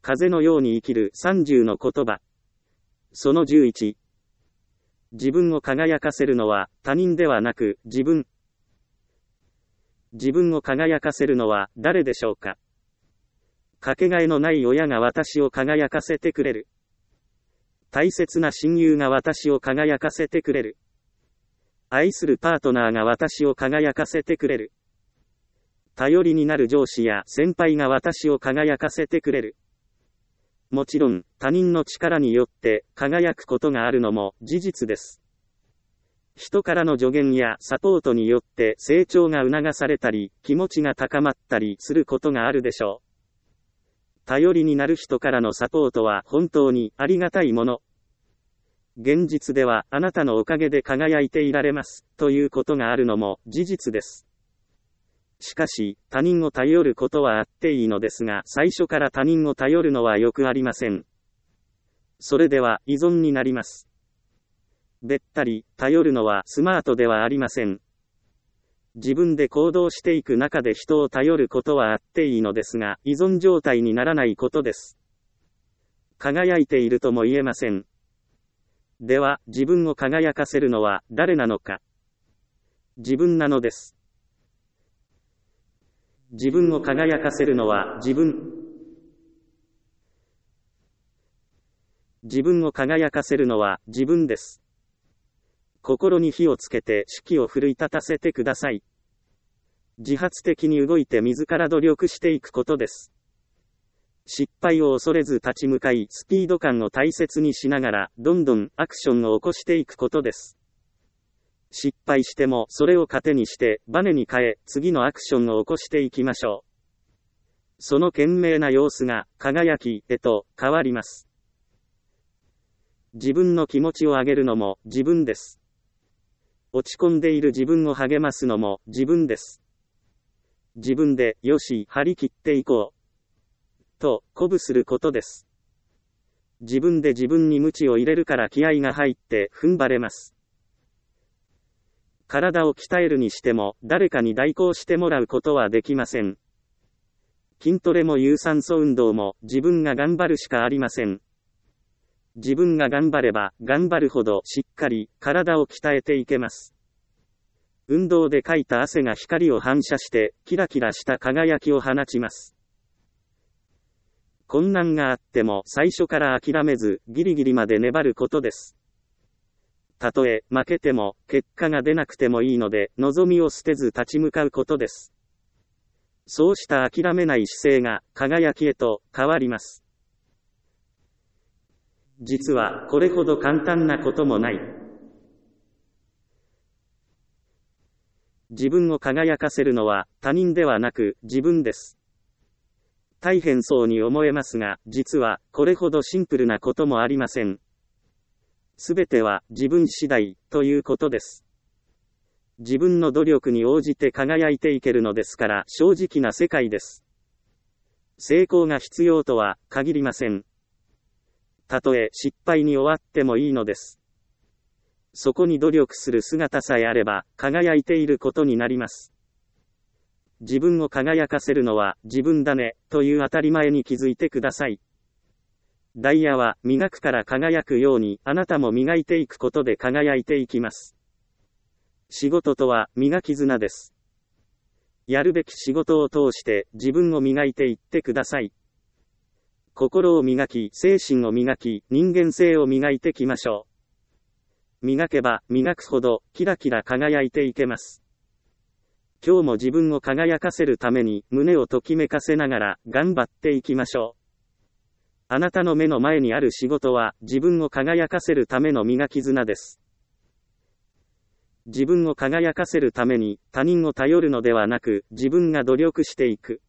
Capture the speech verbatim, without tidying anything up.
風のように生きるさんじゅうの言葉。そのじゅういち。自分を輝かせるのは他人ではなく自分。自分を輝かせるのは誰でしょうか。かけがえのない親が私を輝かせてくれる。大切な親友が私を輝かせてくれる。愛するパートナーが私を輝かせてくれる。頼りになる上司や先輩が私を輝かせてくれる。もちろん、他人の力によって輝くことがあるのも事実です。人からの助言やサポートによって成長が促されたり、気持ちが高まったりすることがあるでしょう。頼りになる人からのサポートは本当にありがたいもの。現実ではあなたのおかげで輝いていられます、ということがあるのも事実です。しかし、他人を頼ることはあっていいのですが、最初から他人を頼るのはよくありません。それでは依存になります。べったり、頼るのはスマートではありません。自分で行動していく中で人を頼ることはあっていいのですが、依存状態にならないことです。輝いているとも言えません。では、自分を輝かせるのは誰なのか。自分なのです。自分を輝かせるのは自分。自分を輝かせるのは自分です。心に火をつけて士気を奮い立たせてください。自発的に動いて自ら努力していくことです。失敗を恐れず立ち向かい、スピード感を大切にしながら、どんどんアクションを起こしていくことです。失敗しても、それを糧にして、バネに変え、次のアクションを起こしていきましょう。その懸命な様子が、輝きへと変わります。自分の気持ちを上げるのも自分です。落ち込んでいる自分を励ますのも自分です。自分で、よし、張り切っていこう。と、鼓舞することです。自分で自分に鞭を入れるから気合が入って踏ん張れます。体を鍛えるにしても、誰かに代行してもらうことはできません。筋トレも有酸素運動も自分が頑張るしかありません。自分が頑張れば、頑張るほどしっかり体を鍛えていけます。運動でかいた汗が光を反射して、キラキラした輝きを放ちます。困難があっても最初から諦めず、ギリギリまで粘ることです。たとえ負けても、結果が出なくてもいいので、望みを捨てず立ち向かうことです。そうした諦めない姿勢が、輝きへと変わります。実は、これほど簡単なこともない。自分を輝かせるのは、他人ではなく、自分です。大変そうに思えますが、実は、これほどシンプルなこともありません。すべては、自分次第、ということです。自分の努力に応じて輝いていけるのですから、正直な世界です。成功が必要とは、限りません。たとえ失敗に終わってもいいのです。そこに努力する姿さえあれば、輝いていることになります。自分を輝かせるのは自分だね、という当たり前に気づいてください。ダイヤは磨くから輝くように、あなたも磨いていくことで輝いていきます。仕事とは磨き綱です。やるべき仕事を通して自分を磨いていってください。心を磨き、精神を磨き、人間性を磨いていきましょう。磨けば磨くほどキラキラ輝いていけます。今日も自分を輝かせるために胸をときめかせながら頑張っていきましょう。あなたの目の前にある仕事は自分を輝かせるための磨き綱です。自分を輝かせるために他人を頼るのではなく自分が努力していく。